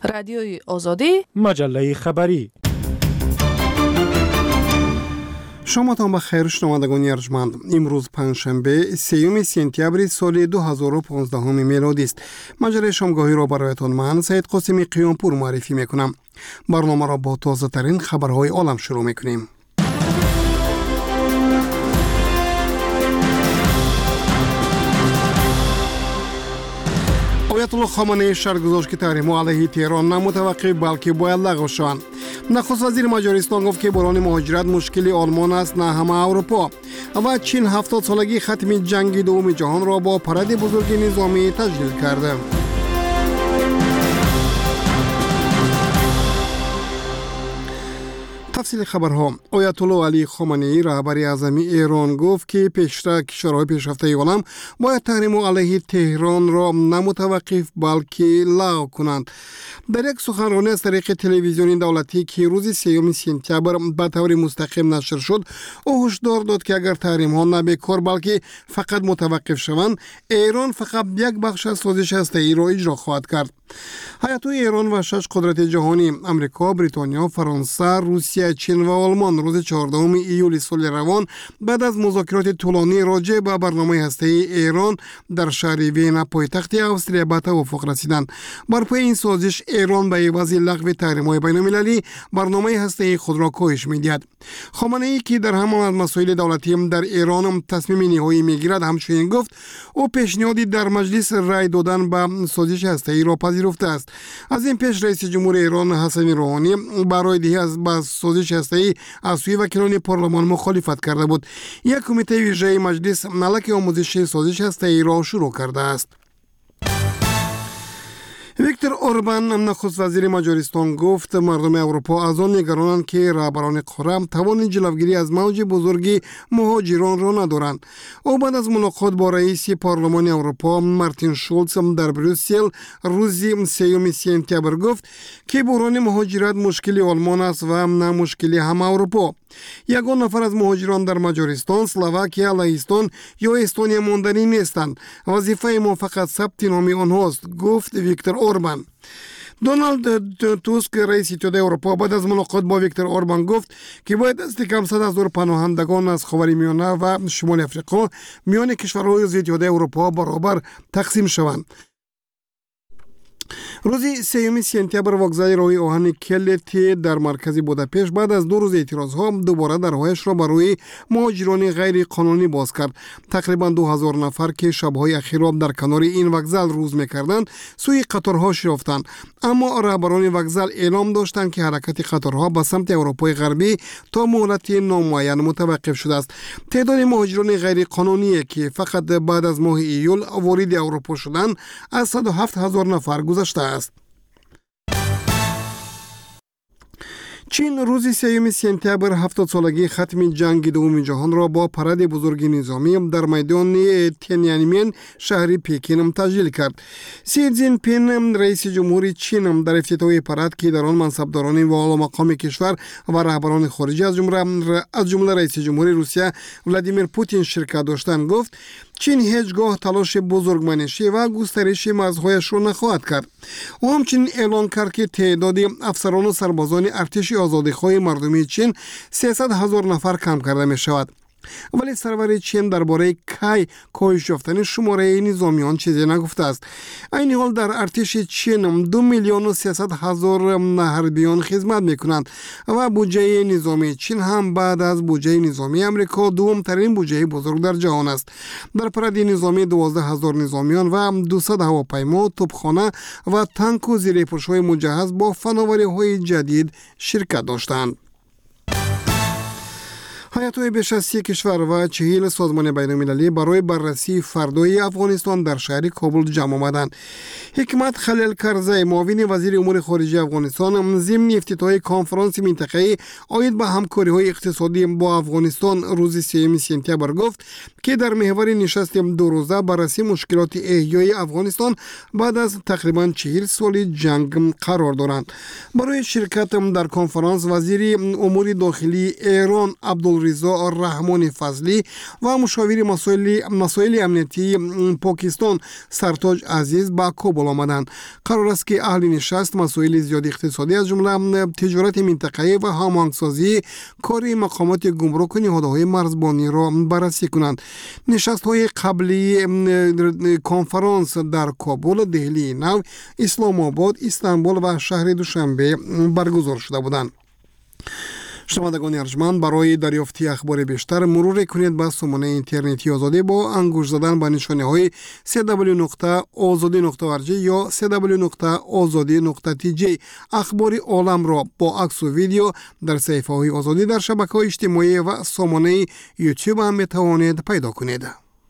رادیوی آزادی، مجله خبری. شما تان بخیر شنوندگان ارجمند. امروز پنجشنبه 3 سپتامبر سال 2015 میلادی است. مجله شامگاهی را برایتان من سید قاسمی قیامپور معرفی میکنم. برنامه را با تازه ترین خبرهای عالم شروع میکنیم. آیت الله خامنه‌ای شرط گذاشت که تحریم علیه تهران نه متوقف بلکه باید لغو شوند. نخست وزیر مجارستان گفت که بحران مهاجرت مشکل آلمان است نه همه اروپا. و چین 70 سالگی ختم جنگ دوم جهان را با پرد بزرگ نظامی تجلیل کرده. تفصیل خبرها. آیت الله علی خامنه‌ای رهبر اعظم ایران گفت که کشورهای پیشرفته عالم باید تحریم علیه تهران را نه متوقف بلکه لغو کنند. در یک سخنرانی از طریق تلویزیون دولتی که روز 3 سپتامبر به طور مستقیم نشر شد، او هشدار داد که اگر تحریم ها نه بیکار بلکه فقط متوقف شوند، ایران فقط یک بخش از سازش هسته‌ای را اجرا خواهد کرد. هیات‌های ایران و 6 قدرت جهانی امریکا، بریتانیا، فرانسه، روسیه، چین و آلمان روز 14 ایول سال روان بعد از مذاکرات طولانی راجع به برنامه هسته‌ای ایران در شهر وین پایتخت استرالیا به توافق رسیدند. بر پای این سازش ایران به عوض لغو تحریم‌های بین‌المللی برنامه هسته‌ای خود را کاهش می‌دهد. خامنه‌ای که در همان از مسائل دولتی در ایران تصمیم نهایی می‌گیرد همچنین گفت او پیشنهادی در مجلس رای دادن به سازش هسته‌ای را پذیرفته است. از این پیش رئیس جمهور ایران حسن روحانی برای دهی از سازش هسته‌ای از سوی وکیلان پارلمان مخالفت کرده بود. یک کمیته ویژه مجلس ملک آموزش سازش هسته‌ای را شروع کرده است. ویکتور اوربان نخست وزیر مجارستان گفت مردم اروپا از آن نگرانند که رهبران قاره توان جلوگیری از موج بزرگی مهاجران را ندارند. او بعد از ملاقات با رئیس پارلمان اروپا مارتین شولز در بروسل روز 3 سپتامبر گفت که بحران مهاجرت مشکل آلمان است و نه مشکل همه اروپا. یگان نفر از مهاجران در مجارستان، اسلواکیه، لهستان یا استونیا ماندنی نیستند. وظیفه ما فقط ثبت نام آنهاست، گفت ویکتور اوربان. دونالد توسک رئیس اتحادیه اروپا بعد از ملاقات با ویکتور اوربان گفت که باید از کم 100,000 پناهندگان از خاورمیانه و شمال افریقا میان کشورهای اتحادیه اروپا برابر تقسیم شوند. روز 3 سپتامبر وکزای راه آهن کلتی در مرکز بوداپست بعد از 2 روز اعتراضها دوباره درهایش را برای مهاجران غیر قانونی باز کرد. تقریبا 2000 نفر که شب‌های اخیر را در کنار این وکزال روز می‌کردند سوی قطارها رفتند، اما رهبران وکزال اعلام داشتند که حرکت قطارها به سمت اروپای غربی تا مهلت نامعین متوقف شده است. تعداد مهاجران غیر قانونی که فقط بعد از ماه ایول وارد اروپا شدند از 107,000 نفر گذشته است. چین روز 3 سپتامبر 70 سالگی ختم جنگ دوم جهان را با پرد بزرگ نظامی در میدان تینیانمن شهر پکین تجلیل کرد. سی جین پین رئیس جمهوری چین در افتتاح پرد که در آن منصبداران و اعلی مقام کشور و رهبران خارجی از جمله رئیس جمهوری روسیه ولادیمیر پوتین شرکت داشتند گفت چین هیچگاه تلاش بزرگمنشی و گسترش مرزهایش را نخواهد کرد. او همچنین اعلان کرد که تعداد افسران و سربازان ارتش آزادیخواه مردمی چین 300,000 نفر کم کرده می شود. ولی سرور چین درباره کاهش یافتن شماره نظامیان چیزی نگفته است. این حال در ارتش چین 2,300,000 حربیان خدمت میکنند و بودجه نظامی چین هم بعد از بودجه نظامی امریکا دومترین بودجه بزرگ در جهان است. در پرد نظامی 12,000 نظامیان و 200 هواپیما، توپخانه و تانک و زیرپوش‌های مجهز با فناوری‌های جدید شرکت داشتند. هیئت‌های بیش از 30 کشور و 40 سازمان بین‌المللی برای بررسی فردای افغانستان در شهر کابل جمع آمدند. حکمت خلیل کرزی معاون وزیر امور خارجه افغانستان ضمن افتتاح کنفرانس منطقه‌ای عاید به همکاری‌های اقتصادی با افغانستان روز 3 سپتامبر گفت که در محور نشست 2 روزه بررسی مشکلات احیای افغانستان بعد از تقریباً 40 سال جنگ قرار دارند. برای شرکت در کنفرانس وزیر امور داخلی ایران عبدالرحمن عبدالرضا رحمان فضلی و مشاور مسائل امنیتی پاکستان سرتاج عزیز با کابل آمدند. قرار است که اهل نشست مسائل زیاد اقتصادی از جمله تجارت منطقه‌ای و هماهنگسازی کار مقامات گمرک و نهادهای مرزبانی را بررسی کنند. نشست‌های قبلی کنفرانس در کابل، دهلی نو، اسلام آباد، استانبول و شهر دوشنبه برگزار شده بودند. شنوندگان ارجمند، برای دریافتی اخبار بیشتر مرور کنید به سامانه اینترنتی آزادی با انگشت زدن به نشانه های www.azadi.org یا www.azadi.tj. اخبار عالم را با عکس و ویدیو در صفحه های آزادی در شبکه‌های اجتماعی و سامانه یوتیوب هم می توانید پیدا کنید.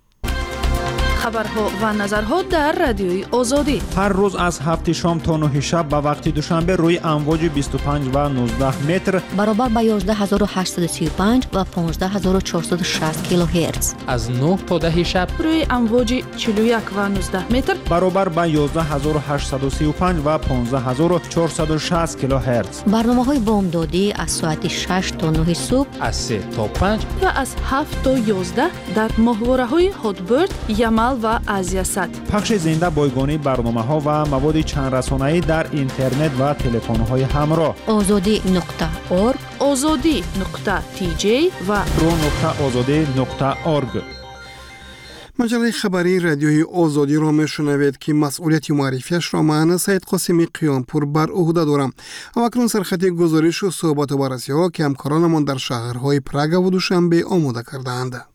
خبرها و نظرها در رادیوی آزادی هر روز از 7 شام تا 9 شب به وقت دوشنبه روی امواج 25 و 19 متر برابر با 11835 و 15460 کیلوهرتز. از 9 تا 10 شب روی امواج 41 و 19 متر برابر با 11835 و 15460 کیلوهرتز. برنامه‌های بامدادی از ساعت 6 تا 9 صبح، از 3 تا 5 و از 7 تا 11 در ماهواره‌های هاتبرد، یمل و آزیاسات. پخش زنده بایگانی برنامه‌ها و مواد چند رسانه‌ای در اینترنت و تلفن‌های همراه. azadi.org، azadi.tj و pro.azadi.org. مجله خبری رادیوی آزادی را میشنوید که مسئولیت معرفیش را من سید قاسمی قیامپور بر عهده دارم. اکنون سرخط گزارش و صحبت و بررسی ها که همکارانمان در شهرهای پراگ و دوشنبه آماده کردند.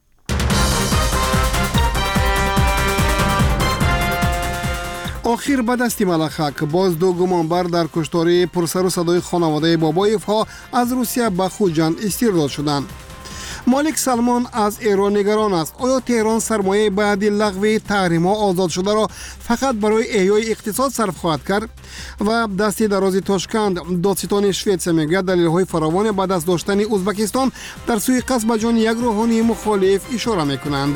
آخر به دست ملخک باز دو گمانبر در کشتار پرسر و صدای خانواده بابایف ها از روسیه به خوجند استرداد شدند. مالک سلمان از ایران نگران است. آیا تهران سرمایه بعد لغو تحریم‌ها آزاد شده را فقط برای احیای اقتصاد صرف خواهد کرد؟ و دست درازی تاشکند دادستان شوئد میگوید دلیل‌های فراوان بعد از داشتن ازبکستان در سوی قصد به جان یک روحانی مخالف اشاره می‌کنند.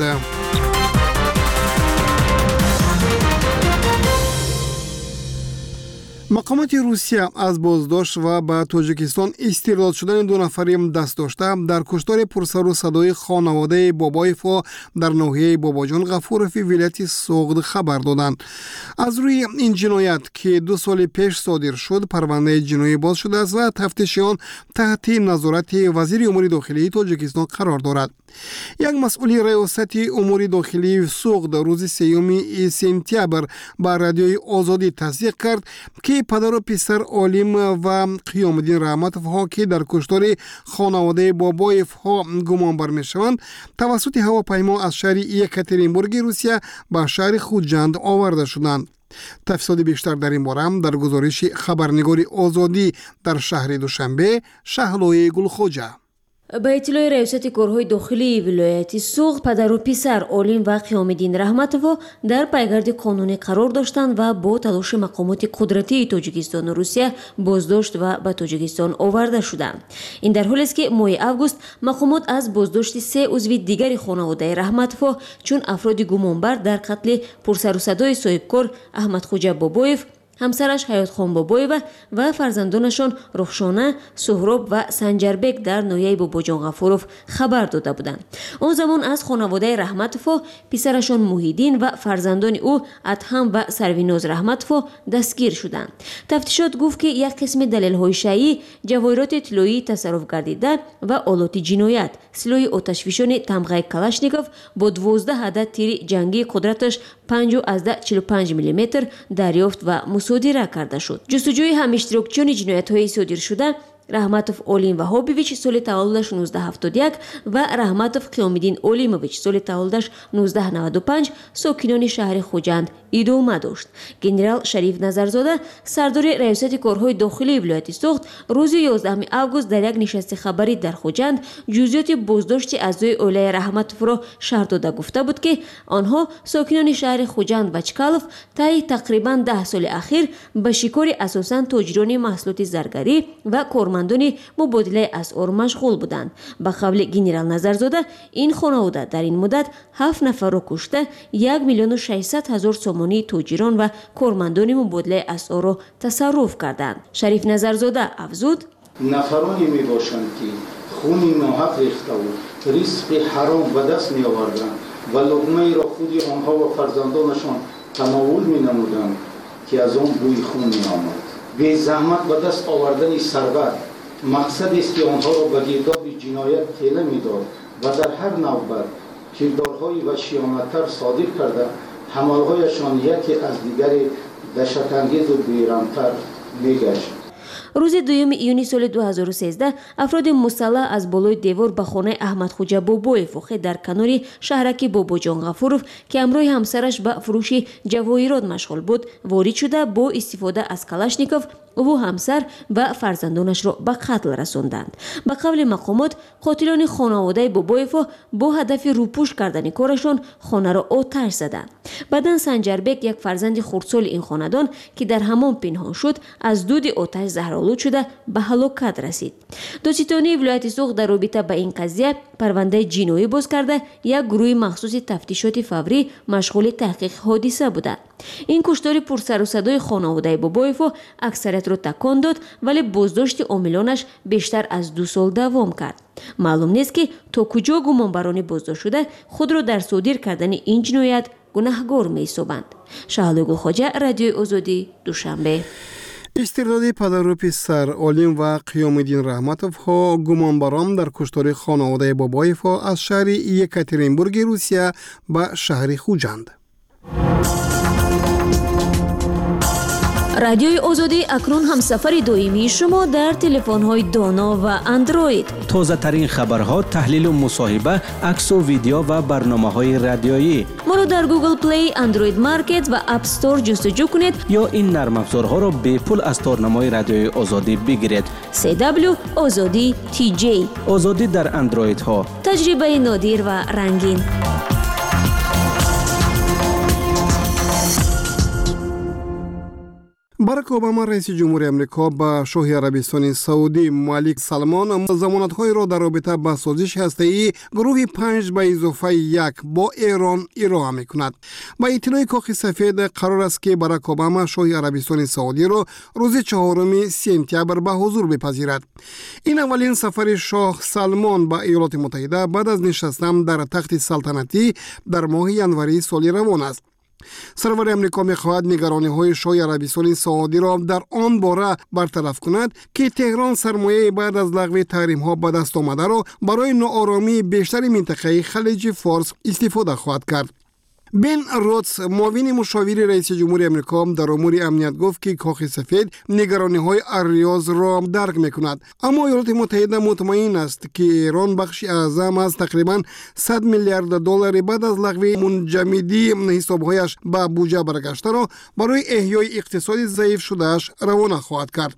مقامات روسیه از بازداشت و به تاجیکستان استرداد شدن دو نفری دست داشته در کشتار پرسر و صدای خانواده بابایف در ناحیه باباجان غفورفی ولایت سوغد خبر دادند. از روی این جنایت که 2 سال پیش صادر شد پرونده جنایی باز شده است و تفتیش آن تحت نظارت وزیر امور داخلی تاجیکستان قرار دارد. یک مسئول ریاست امور داخلی سوغد روز 3 سپتامبر با رادیوی آزادی تصدیق کرد که پدر و پسر عالم و قیام الدین رحمتوف ها که در کشتار خانواده بابایف ها گمان بر میشوند توسط هواپیما از شهر یکاترینبورگ روسیه به شهر خوجند آورده شدند. تفصیلات بیشتر در این باره در گزارش خبرنگار آزادی در شهر دوشنبه شهلای گلخوجه. با اطلاع ریاست کارهای داخلی ولایت سوغد پدر و پسر عالم و قیام الدین رحمتوف در پیگرد قانونی قرار داشتند و با تلاش مقامات قدرتی تاجیکستان و روسیه بازداشت و به تاجیکستان آورده شدند. این در حالی است که ماه اوگوست مقامات از بازداشت 3 عضو دیگر خانواده رحمتوف چون افراد گمانبر در قتل پرسر و صدای صاحبکار احمد خوجه بابایف، همسرش حیات خان بابایو و فرزندانشان رخشانه، سهراب و سنجربک در ناحیه باباجان غفوروف خبر داده بودند. آن زمان از خانواده رحمتوف پسرشان محیدین و فرزندان او ادهم و سرویناز رحمتوف دستگیر شدند. تفتیشات گفت که یک قسم دلیل‌های شیعی جواهرات طلایی تصرف گردیده و آلات جنایت، سلاح آتشفشان تمغه کلاشنیکوف با 12 عدد تیر جنگی قدرتش 5.45 میلیمتر دریافت و مصادره کرده شد. جستجوی هم اشتراکچیان جنایت‌های صادر شده رحمتوف اولیم و هابیویچ سال تولدش 1971 و رحمتوف قیام الدین اولیمویچ سال تولدش 1995 ساکنان شهر خوجند ادامه داشت. گنرال شریف نظرزاده سردار ریاست کارهای داخلی ولایت سوغد روز 11 اوگوست در یک نشست خبری در خوجند جزئیات بازداشت اعضای عائله رحمتوف را شرح داده گفته بود که آنها ساکنان شهر خوجند و چکالوف طی تقریبا 10 سال اخیر به شکار اساساً تاجران محصولات زرگری و کارمندان مبادله اسعار مشغول بودند. به قول گنرال نظرزاده این خانواده در این مدت 7 نفر را کشته 1,600,000 سامانی تاجران و کارمندان مبادله اسعار را تصرف کردند. شریف نظرزاده افزود نفرانی می باشند که خونی ناحق ریخته و رزق حرام به دست می آوردند و لقمه را خود آنها و فرزندانشان تناول می نمودند که از آن بوی خون می آمد. بی زحمت به دست آوردن ثروت مقصد است که آنها را به گرداب جنایت ঠেলে می داد و در هر نوبت کردارهای وحشیانه‌تر صادر کرده حملهایشان یکی از دیگری دهشت‌انگیز و بیرحم‌تر می‌گشت. روز 2 ایونی سال 2013 افراد مسلح از بالای دیوار به خانه احمدخوجا بابویف واقع در کنار شهرک باباجان غفورов که همراه همسرش به فروش جواهرات مشغول بود وارد شده با استفاده از کلاشنیکوف او همسر و فرزندانش را به قتل رساندند. به قول مقامات قاتلان خانواده بابویف با هدف روپوش کردن کارشان خانه را آتش زدند. بعداً سنجربک یک فرزند خردسال این خاندان که در حمام پنهان شد از دود آتش زهرآلود شده به هلاکت رسید. دادستانی ولایت سوخت در رابطه با این قضیه پرونده جنایی باز کرده یک گروه مخصوص تفتیشات فوری مشغول تحقیق حادثه بوده. این کشتار پرسر و صدای خانواده بابویف اکثریت را تکان داد ولی بازداشت عاملانش بیشتر از 2 سال دوام کرد. معلوم نیست که تا کجا گمانبران بازداشت شده خود را در صادر کردن این جنایت گناهگار می‌سازند. شهلا گلخواجه، رادیوی آزادی، دوشنبه. استرداد پدر و پسر عالم و قیام‌الدین رحمتوف ها گمانبران در کشتار خانواده بابویف از شهر یکاترینبورگ روسیه به شهر خوجند. رادیوی آزادی اکنون همسفر دائمی شما در تلفن‌های دانا و اندروید. تازه ترین خبرها، تحلیل و مصاحبه، عکس و ویدیو و برنامه‌های رادیویی. ما را در گوگل پلی، اندروید مارکت و اپ استور جستجو کنید یا این نرم افزارها را به پول از تارنمای رادیوی آزادی بگیرید. CW آزادی TJ. آزادی در اندروید ها. تجربه نادر و رنگین. باراک اوباما رئیس جمهوری امریکا به شاه عربستان سعودی ملک سلمان ضمانت‌های را در رابطه با سازش هسته‌ای گروه 5 به اضافه 1 با ایران ارائه می‌کند. با اطلاع کاخ سفید قرار است که باراک اوباما شاه عربستان سعودی را روز 4 سپتامبر به حضور بپذیرد. این اولین سفر شاه سلمان به ایالات متحده بعد از نشستن در تخت سلطنتی در ماه ژانویه سال روان است. سرور امریکا می‌خواهد نگرانی‌های شاه عربستان سعودی را در آن باره برطرف کند که تهران سرمایه بعد از لغو تحریم‌ها به دست آمده را برای ناآرامی بیشتر منطقه خلیج فارس استفاده خواهد کرد. بن رودز معاون مشاور رئیس جمهور امریکا در امور امنیت گفت که کاخ سفید نگرانی‌های الریاض را درک می‌کند، اما ایالات متحده مطمئن است که ایران بخشی اعظم از تقریباً 100 میلیارد دلار بعد از لغو منجمدی حساب‌هایش به بودجه برگشته را برای احیای اقتصاد ضعیف شده‌اش روانه خواهد کرد.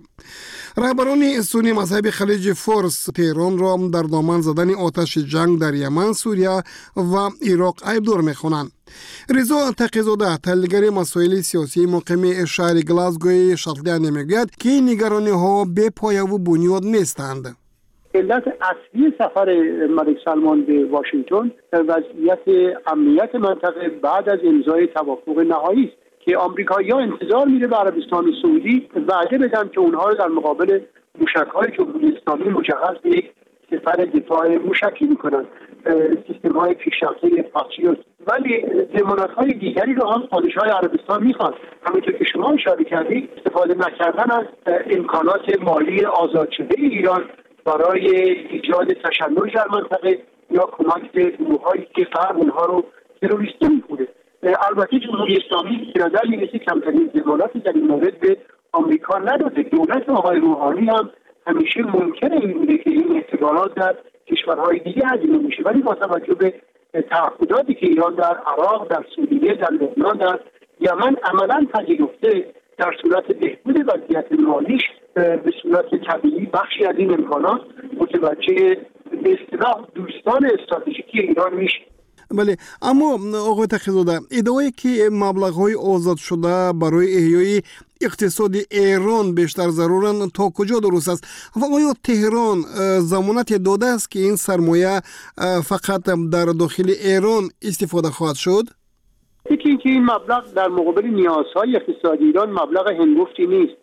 رهبران سنی مذهب خلیج فارس تهران را در دامن زدن آتش جنگ در یمن، سوریه و عراق عیب‌دار می‌خوانند. رضا تقی‌زاده تحلیلگر مسائل سیاسی مقیم شهر گلاسگوی شاتلند میگوید که این نگرانی‌ها بی پایه و بنیاد نیستند. علت اصلی سفر ملک سلمان به واشنگتن وضعیت امنیت منطقه بعد از امضای توافق نهایی است که آمریکایی‌ها انتظار میره به عربستان سعودی وعده بدن که اونها رو در مقابل موشک‌های جمهوری اسلامی مجهز به یک سپر دفاع موشکی میکنن، سیستم‌های پیشرفته پاتریوت، ولی ضمانت‌های دیگری رو هم پادشاه عربستان میخواد. همونطور که شما اشاره کردید استفاده نکردن از امکانات مالی آزاد شده ایران برای ایجاد تشنج در منطقه یا کمک به گروه‌هایی که غرب اونها رو تروریستی میکنه. البته جمهوری اسلامی به نظر میرسه کمترین ضمانتی در این مورد به آمریکا نداده. دولت آقای روحانی هم همیشه منکر این بوده که این احتمالات در کشورهای دیگه هزینه میشه، ولی با توجه به تعهداتی که ایران در عراق، در سوریه، در لبنان، در یمن عملاً پذیرفته، در صورت بهبود وضعیت مالیش به صورت طبیعی بخشی از این امکانات متوجه به اصطلاح دوستان استراتژیکی ایران میشه. بله، اما آقای تقی‌زاده ادعایی که مبلغ‌های آزاد شده برای احیای اقتصاد ایران بیشتر ضرورن تا کجا درست است و آیا تهران ضمانت داده است که این سرمایه فقط در داخل ایران استفاده خواهد شد؟ یکی اینکه این مبلغ در مقابل نیازهای اقتصادی ایران مبلغ هنگفتی نیست.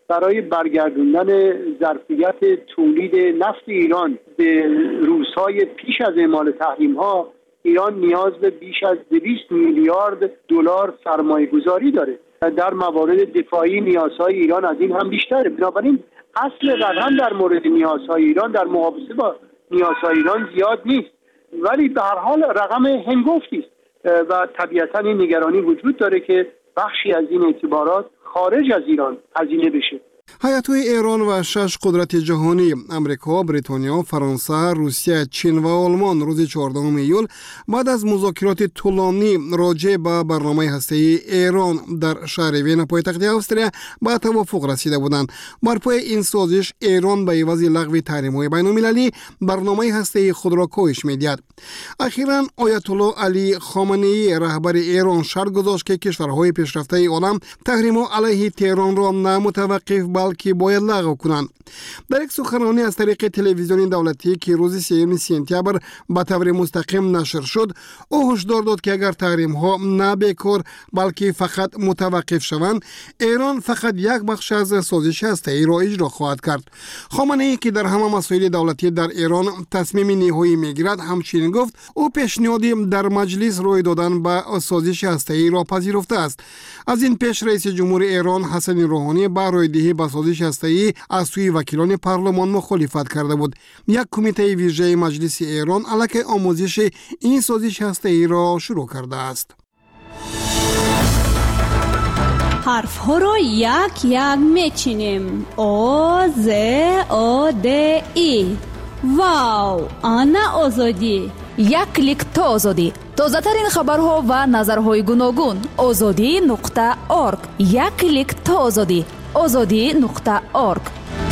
برای برگردوندن ظرفیت تولید نفت ایران به روزهای پیش از اعمال تحریم‌ها ایران نیاز به بیش از 200 میلیارد دلار سرمایه‌گذاری داره. در موارد دفاعی نیازهای ایران از این هم بیشتره. بنابراین اصل رقم در مورد نیازهای ایران در مقایسه با نیازهای ایران زیاد نیست، ولی به هر حال رقم هنگفتی است و طبیعتاً این نگرانی وجود داره که بخشی از این اعتبارات خارج از ایران هزینه بشه. هیئت‌های ایران و 6 قدرت جهانی امریکا، بریتانیا، فرانسه، روسیه، چین و آلمان روز 14 ایول بعد از مذاکرات طولانی راجع به برنامه هسته‌ای ایران در شهر وین پایتخت استریا به توافق رسیده بودند. بر پای این سازش ایران به عوض لغو تحریم‌های بین‌المللی برنامه هسته‌ای خود را کاهش می‌دهد. اخیراً آیت الله علی خامنه‌ای رهبر ایران شرط گذاشت که کشورهای پیشرفته عالم تحریم‌ها علیه تهران را نه متوقف بلکه باید لغو کنند. در یک سخنرانی از طریق تلویزیون دولتی که روز 3 سپتامبر به طور مستقیم نشر شد، او هشدار داد که اگر تحریم‌ها نه بیکار بلکه فقط متوقف شوند، ایران فقط یک بخش از سازش هسته‌ای را اجرا خواهد کرد. خامنه‌ای که در همه مسائل دولتی در ایران تصمیم نهایی میگیرد، همچنین گفت او پیشنهادی در مجلس روی دادن به سازش هسته‌ای را پذیرفته است. از این پیش رئیس جمهور ایران حسن روحانی برای دهی به سازش هسته‌ای از سوی وکیلان پارلمان مخالفت کرده بود. یک کمیته ویژه مجلس ایران علیه آموزش این سازش هسته‌ای را شروع کرده است. حرف ها را یک یک میچینیم. او ز او د ای. واو، آنا آزادی. یک کلیک تا آزادی. تازه ترین خبرها و نظرهای گوناگون. azadi.org. یک کلیک تا آزادی. azadi.org.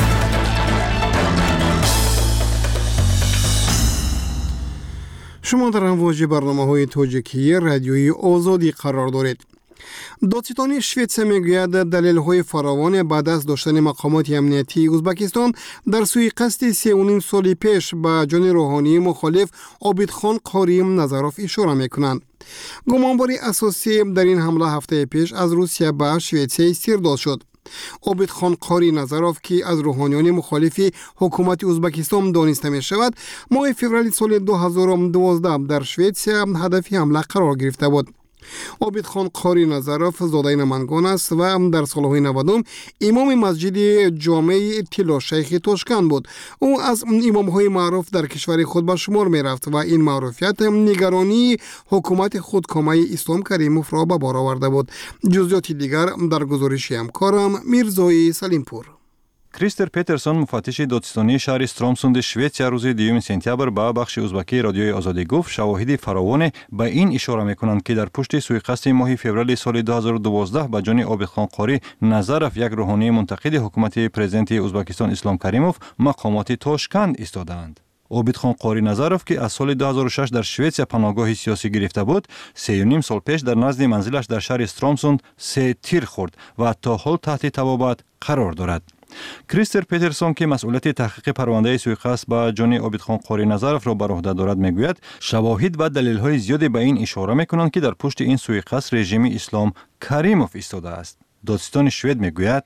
شما در امواج برنامه‌های توجیهی رادیویی آزادی قرار دارید. دادستان شوئد میگوید دلیل‌های فراوان بعد از داشتن مقامات امنیتی ازبکستان در سوی قصد 3.5 سال پیش به جان روحانی مخالف عابدخان قاری نظروف اشاره میکنند. گمانبار اساسی در این حمله هفته پیش از روسیه به شوئد استرداد شد. عابدخان قاری نظروف که از روحانیان مخالف حکومت ازبکستان دانسته می شود، ماه فوریه سال 2012 در شوئد هدف حمله قرار گرفته بود. عابدخان قاری نظروف زاده نمنگان است و در سالهای 90 امام مسجد جامع طلا شیخ تاشکند بود. او از امامهای معروف در کشور خود به شمار می رفت و این معروفیت نگرانی حکومت خودکامه اسلام کریموف را به بار آورده بود. جزئیات دیگر در گزارش همکارم میرزای سلیمپور. کریستر پترسون مفتش دادستانی شهر استرامسوند شوئدیا روز 2 سپتامبر به بخش ازبکی رادیوی آزادی گفت شواهد فراوان به این اشاره میکنند که در پشت سوءقصد ماه فوریه سال 2012 به جان عابدخان قاری نظروف، یک روحانی منتقد حکومت پرزیدنت ازبکستان اسلام کریموف، مقامات تاشکند ایستادند. عابدخان قاری نظروف که از سال 2006 در شوئدیا پناهگاه سیاسی گرفته بود، 3.5 سال پیش در نزد منزلش در شهر استرامسوند 3 تیر خورد و تا حال تحت تبابت قرار دارد. کریستر پترسون که مسئولیت تحقیق پرونده سوءقصد به جان عابدخان قاری نظروف را بر عهده دارد میگوید شواهد و دلیل‌های زیادی به این اشاره میکنند که در پشت این سوءقصد رژیم اسلام کریموف ایستاده است. دادستان شوئد میگوید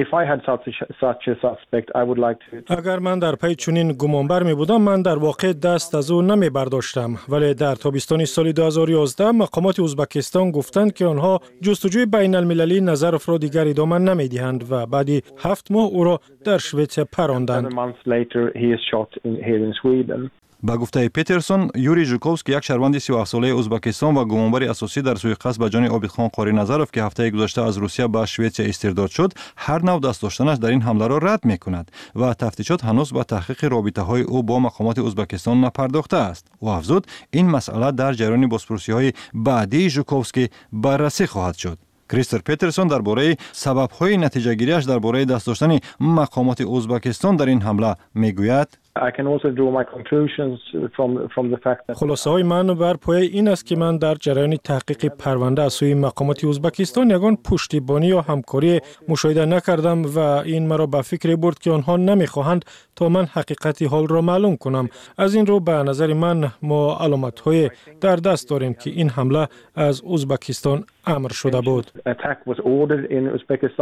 اگر من در پی چنین گمانبر می بودم، من در واقع دست از او نمی برداشتم، ولی در تابستان سال 2011 مقامات ازبکستان گفتند که آنها جستجوی بین المللی نظروف را دیگر ادامه نمی دهند و بعدی 7 ماه او را در شوئد پراندند. با گفته پترسون، یوری ژوکوفسکی، یک شهروند 37 ساله ازبکستان و گمانبر اساسی در سوءقصد به جان عابدخان قاری نظروف که هفته گذشته از روسیه به شوئد استرداد شد، هر نوع دست داشتنش در این حمله را رد می‌کند و تفتیشات هنوز به تحقیق رابطه‌های او با مقامات ازبکستان نپرداخته است. او افزود این مسئله در جریان بازپرسی‌های بعدی ژوکوفسکی بررسی خواهد شد. کریستر پترسون درباره سبب‌های نتیجه‌گیری‌اش درباره دست داشتن مقامات ازبکستان در این حمله میگوید خلاصه های من بر پایه این است که من در جریان تحقیق پرونده از سوی مقامات ازبکستان یگان پشتیبانی یا همکاری مشاهده نکردم و این مرا به فکر برد که آنها نمیخواهند تا من حقیقت حال را معلوم کنم. از این رو به نظر من ما علامت های در دست داریم که این حمله از ازبکستان امر شده بود.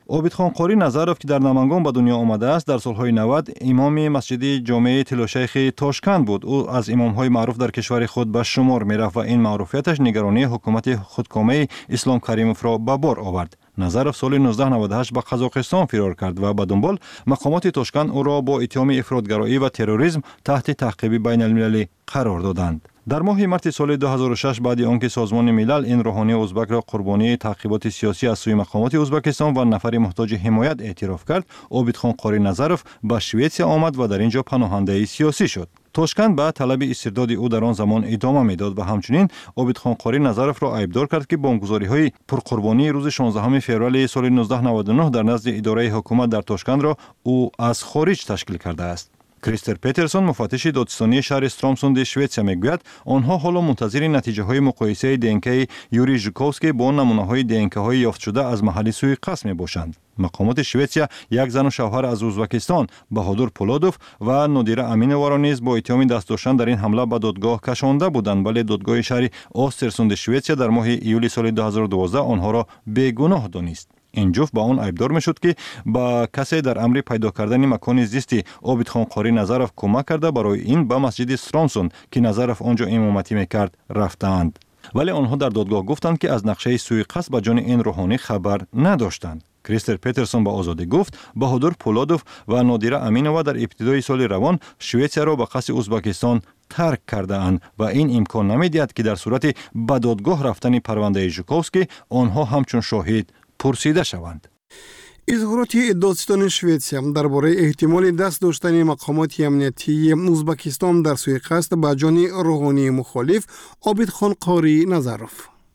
عابدخان قاری نظرов که در نمنگان به دنیا آمده است در سالهای 90 امام مسجد جامع تلاشیخ تاشکند بود. او از امامهای معروف در کشور خود به شمار میرفت و این معروفیتش نگرانی حکومت خودکامه اسلام کریموف را به بار آورد. نظرов سال 1998 به قزاقستان فرار کرد و به دنبال مقامات تاشکند او را با اتهام افراطگرایی و تروریسم تحت تعقیب بین المللی قرار دادند. در ماه مارس سال 2006 بعد آنکه سازمان ملل این روحانی ازبک را قربانی تعقیبات سیاسی از سوی مقامات ازبکستان و نفر محتاج حمایت اعتراف کرد، عابدخان قاری نظرов به شویتسیا آمد و در اینجا پناهنده سیاسی شد. تاشکند به طلب استرداد او در آن زمان ادامه میداد و همچنین عابدخان قاری نظرов را عیبدار کرد که بمبگذاری‌های پرقربانی روز 16 فوریه سال 1999 در نزد اداره حکومت در تاشکند را او از خارج تشکیل کرده است. کریستر پترسون مفتش دادستانی شهر استرامسوند شویتسیا میگوید آنها حالا منتظر نتیجه های مقایسه دینک یوری ژوکوفسکی با نمونه های دینک های یافت شده از محل سوی قصد میباشند. مقامات شویتسیا یک زن و شوهر از ازبکستان بهادر پولادوف و نادیره امینова را نیز با اتهام دست داشتن در این حمله به دادگاه کشانده بودند، ولی دادگاه شهر آسترسوند شویتسیا در ماه ایولی سال 2012 آنها را بیگناه دانست. این جفت با آن عیبدار میشد که با کسی در امر پیدا کردن مکان زیستی عابدخان قاری نظرов کمک کرده برای این به مسجد استرامسوند که نظرов آنجا امامتی میکرد رفتند. ولی آنها در دادگاه گفتند که از نقشه سوی قصد به جان این روحانی خبر نداشتند. کریستر پترسون با آزادی گفت بهادر پولادوف و نادیره امینова در ابتدای سال روان شویتسیا را به قصد ازبکستان ترک کرده اند و این امکان نمیدهد که در صورت به دادگاه رفتن پرونده ژوکوفسکی آنها همچون شاهد پرسیده شوند. اظهارات دادستان شویتسیا درباره احتمال دست داشتن مقامات امنیتی ازبکستان در سوی قصد به جان روحانی مخالف عابدخان قاری نظرов.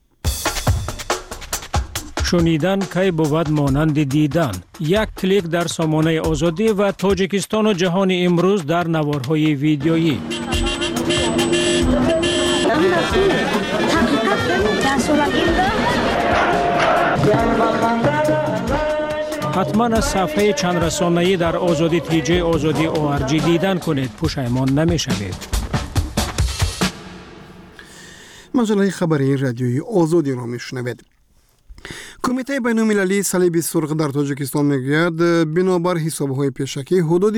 شنیدن کی بود مانند دیدن. یک کلیک در سامانه آزادی و تاجیکستان و جهان امروز در نوارهای ویدیویی. حتما از صفحه چند رسانه‌ای در آزادی تیجه آزادی ORG دیدن کنید، پشیمان نمی‌شوید. مجله خبری رادیوی آزادی را میشنوید. کمیته بین‌المللی صلیب سرخ در تاجیکستان میگوید بنابر حساب‌های پیشکی حدود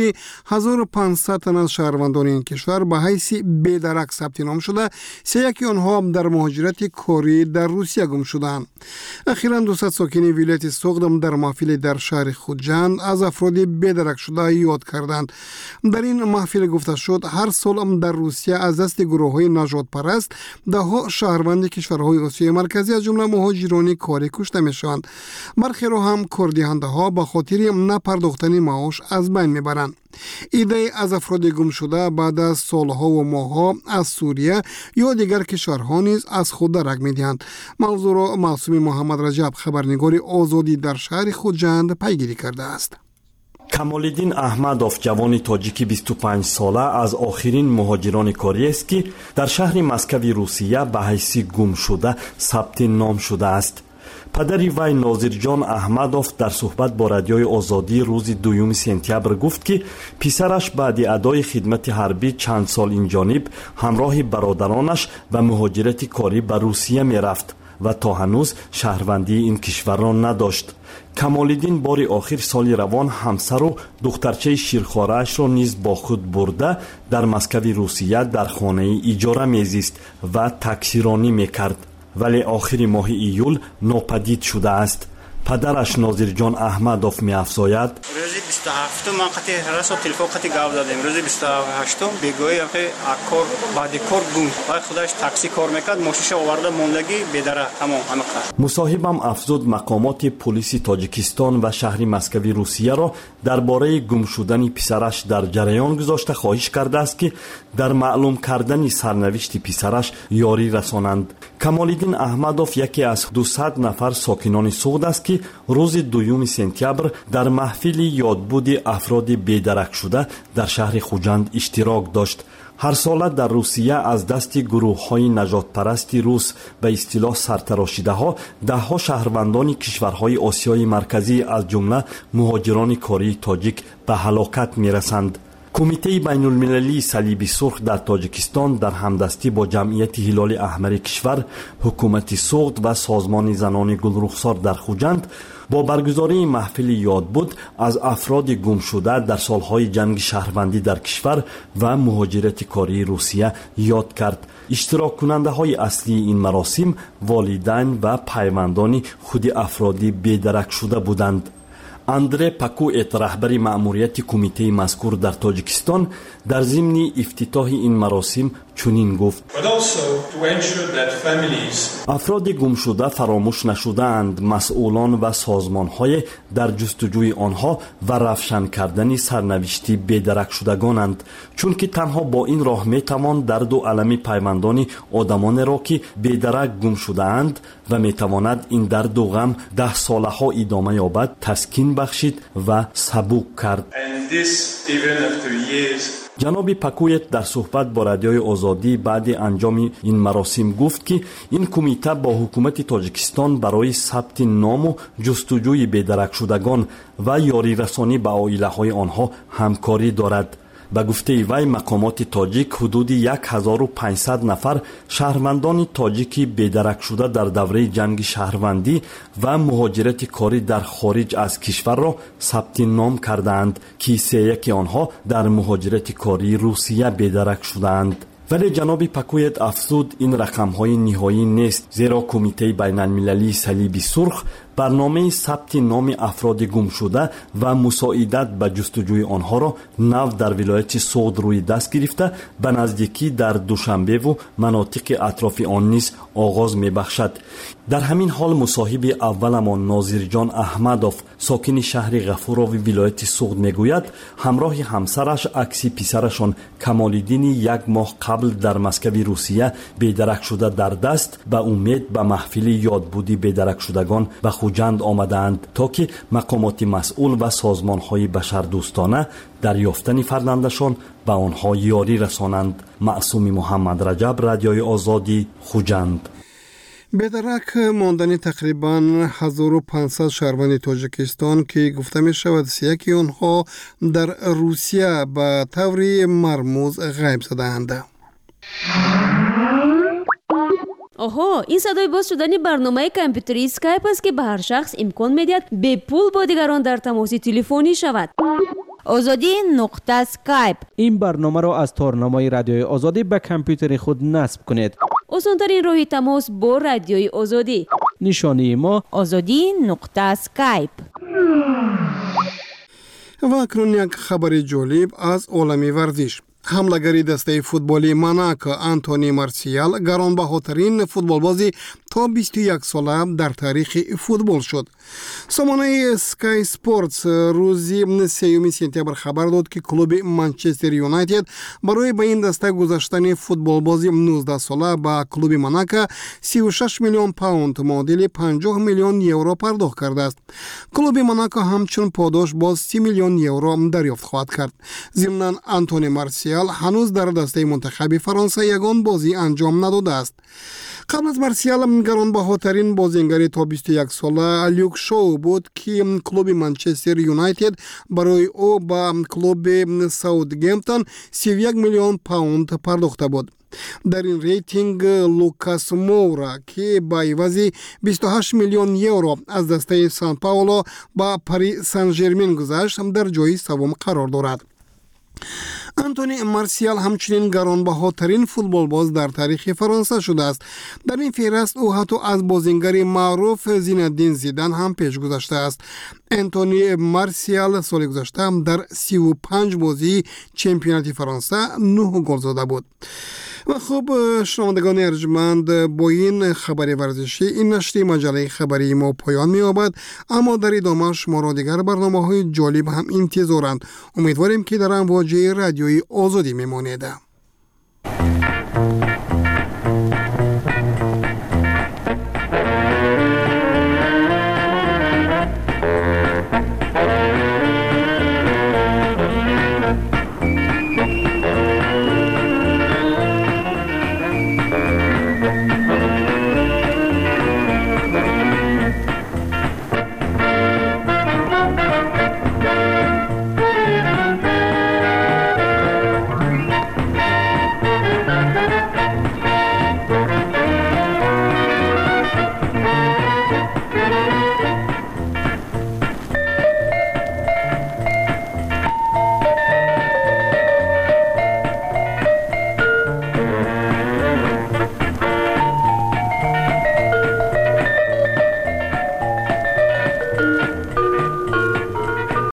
1500 تن از شهروندان این کشور به حیث بی‌درک ثبت نام شده، 31 آنها در مهاجرت کاری در روسیه گم شدند. اخیراً 200 ساکن ولایت سوغد در محفل در شهر خوجند از افراد بی‌درک شده یاد کردند. در این محفل گفته شد هر سال در روسیه از دست گروه‌های نژاد پرست ده‌ها شهروند کشورهای آسیای مرکزی از جمله مهاجران کاری کشته میشوند. برخی را هم کاردهنده ها به خاطر نپرداختن معاش از بین میبرند. ایده از افراد گم شده بعد از سالها و ماهها از سوریه یا دیگر کشورها نیز از خود درک میدهند. موضوع را معصوم محمد رجب خبرنگار آزادی در شهر خوجند پیگیری کرده است. کمالالدین احمدوف جوانی تاجیکی 25 ساله از آخرین مهاجران کاری است که در شهر مسکوی روسیه به حیث گم شده ثبت نام شده است. پدری وی ناظرجان احمدوف در صحبت با رادیوی آزادی روز 2 سپتامبر گفت که پسرش بعد ادای خدمت حربی چند سال این جانب همراه برادرانش و مهاجرت کاری به روسیه می رفت و تا هنوز شهروندی این کشور را نداشت. کمالالدین بار آخر سال روان همسر و دخترچه شیرخواره‌اش را نیز با خود برده در مسکوی روسیه در خانه اجاره میزیست و تاکسیرانی میکرد، ولی آخر ماه ایول ناپدید شده است. پدرش ناظرجان احمدوف می‌افزاید روز 27 من قطع رسو تلفن قطع گاو دادیم. روز 28 بگویی که کار بعد کار گم و خودش تاکسی کار میکرد، ماشینش آورده موندگی بدره تمام همه. مصاحبم افزود مقامات پلیس تاجیکستان و شهر مسکوی روسیه را درباره گم شدن پسرش در جریان گذاشته خواهش کرده است که در معلوم کردن سرنوشت پسرش یاری رسانند. کمالالدین احمدوف یکی از 200 نفر ساکنان سوغد است که روز 2 سپتامبر در محفل یادبود افراد بی‌درک شده در شهر خوجند اشتراک داشت. هر ساله در روسیه از دست گروه‌های نژادپرست روس به اصطلاح سرتراشیده‌ها ده‌ها شهروندان کشورهای آسیای مرکزی از جمله مهاجران کاری تاجیک به هلاکت می‌رسند. کمیته بین المللی صلیب سرخ در تاجیکستان در همدستی با جمعیت هلال احمر کشور، حکومت سوخت و سازمان زنان گلرخسار در خوجند با برگزاری محفل یادبود از افراد گم شده در سالهای جنگ شهروندی در کشور و مهاجرت کاری روسیه یاد کرد. اشتراک کننده های اصلی این مراسم والدین و پیوندان خود افرادی بیدرک شده بودند. اندره پاکویت رهبر مأموریت کمیته مذکور در تاجیکستان در ضمن افتتاح این مراسم چنین گفت: افراد گم شده فراموش نشده‌اند. مسئولان و سازمان‌های در جستجوی آنها و روشن کردن سرنوشت بیدرک شدگانند، چون که تنها با این راه میتوان درد و الم پیوندان آدمان را که بیدرک گم شده‌اند و میتواند این درد و غم 10 ساله ها ادامه یابد تسکین بخشید و سبک کرد. جناب پاکویت در صحبت با رادیوی آزادی بعد انجام این مراسم گفت که این کمیته با حکومت تاجیکستان برای ثبت نام و جستجوی بیدرک شدگان و یاری رسانی به عائله های آنها همکاری دارد. به گفته وی مقامات تاجیک حدود 1500 نفر شهروندان تاجیکی بیدرک شده در دوره جنگ شهروندی و مهاجرت کاری در خارج از کشور را ثبت نام کردند که 31 آنها در مهاجرت کاری روسیه بیدرک شدند. ولی جناب پاکویت افزود این رقم‌های نهایی نیست، زیرا کمیته بین المللی صلیب سرخ برنامه ثبت نام افراد گم شده و مساعدت به جستجوی آنها را نو در ولایت سوغد روی دست گرفته به نزدیکی در دوشنبه و مناطق اطراف آن نیز آغاز می‌بخشد. در همین حال مصاحب اولمان ناظرجان احمدوف ساکن شهر غفورov ولایت سوغد میگوید همراه همسرش عکس پسرشان کمال‌الدین 1 ماه قبل در مسکو روسیه بیدرک شده در دست به امید به محفل یادبودی بیدرک شدگان به خوجند آمدند تا که مقامات مسئول و سازمان‌های بشردوستانه در یافتن فرزندشان به آنها یاری رسانند. معصوم محمد رجب، رادیوی آزادی، خوجند. بیدرک ماندن تقریباً 1500 شهروند تاجیکستان که گفته می شود 31 آنها در روسیه به طور مرموز غیب شده‌اند. آها، این صدای باز شدن برنامه کامپیوتری اسکایپ است که به هر شخص امکان می‌دهد به پول با دیگران در تماس تلفنی شود. آزادی نقطه اسکایپ. این برنامه را از تارنمای رادیوی آزادی به کامپیوتر خود نصب کنید. آسان‌ترین راه تماس با رادیوی آزادی. نشانی ما آزادی نقطه اسکایپ. و اکنون یک خبر جالب از عالم ورزش. حملگری دسته فوتبالی موناکو آنتونی مارسیال گرانبهاترین فوتبالبازی تا 21 ساله در تاریخ فوتبال شد. سامانه سکای سپورتس روز 3 سپتامبر خبر داد که کلوب منچستر یونایتد برای به این دسته گذاشتن فوتبالبازی 19 ساله با کلوب موناکو 36 میلیون پوند معادل 50 میلیون یورو پرداخت کرده است. کلوب موناکو همچنین پاداش باز 30 میلیون یورو دریافت خواهد کرد. ضمناً آنتونی مارسیال هنوز در دسته منتخب فرانسه یگان بازی انجام نداده است. قبل از مارسیال گرانبهاترین بازیگر تا 21 ساله لیوک شو بود که کلوب منچستر یونایتد برای او با کلوب ساوثگمپتون 31 میلیون پوند پرداخته بود. در این ریتینگ لوکاس مورا که با عوض 28 میلیون یورو از دسته سان پائولو با پاریس سن ژرمن گذشت در جای سوم قرار دارد. آنتونی مارسیال همچنین گرانبهاترین فوتبالباز در تاریخ فرانسه شده است. در این فهرست او حتی از بازیگر معروف زینالدین زیدان هم پیش گذشته است. آنتونی مارسیال سال گذشته هم در 35 بازی چمپیونات فرانسه 9 گل زده بود. و خب شنوندگان ارجمند، با این خبر ورزشی این نشر مجله خبری ما پایان می‌یابد، اما در ادامه شما را دیگر برنامه‌های جالب هم انتظارند. امیدواریم که در امواج رادیوی آزادی میمانید.